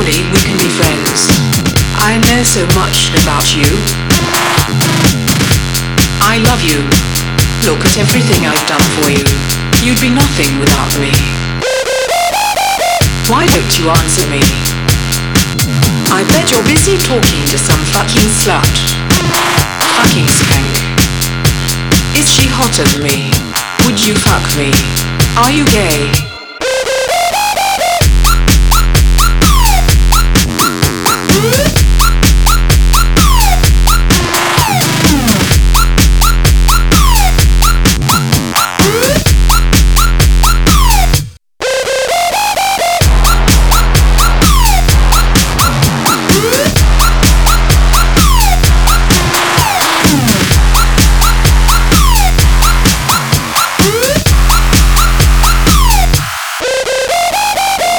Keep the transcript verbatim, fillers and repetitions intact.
Surely we can be friends. I know so much about you. I love you. Look at everything I've done for you. You'd be nothing without me. Why don't you answer me? I bet you're busy talking to some fucking slut. Fucking skank. Is she hotter than me? Would you fuck me? Are you gay?